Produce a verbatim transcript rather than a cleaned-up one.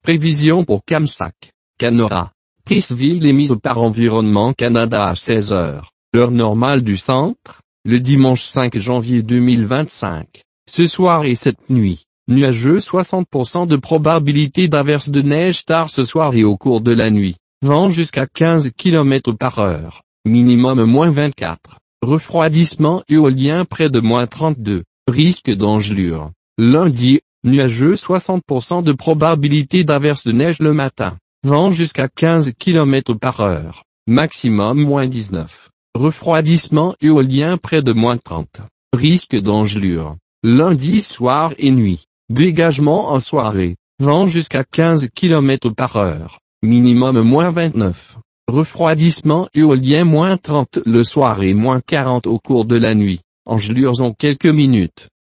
Prévision pour Kamsack, Canora, Priceville est mise par Environnement Canada à seize heures, heure normale du centre, le dimanche cinq janvier deux mille vingt-cinq. Ce soir et cette nuit, nuageux soixante pour cent de probabilité d'averse de neige tard ce soir et au cours de la nuit. Vent jusqu'à quinze kilomètres par heure, minimum moins vingt-quatre. Refroidissement éolien près de moins trente-deux. Risque d'engelure. Lundi, nuageux soixante pour cent de probabilité d'averse de neige le matin. Vent jusqu'à quinze kilomètres par heure. Maximum moins dix-neuf. Refroidissement éolien près de moins trente. Risque d'engelure. Lundi soir et nuit. Dégagement en soirée. Vent jusqu'à quinze kilomètres par heure. Minimum moins vingt-neuf. Refroidissement éolien moins trente le soir et moins quarante au cours de la nuit. Engelures en quelques minutes.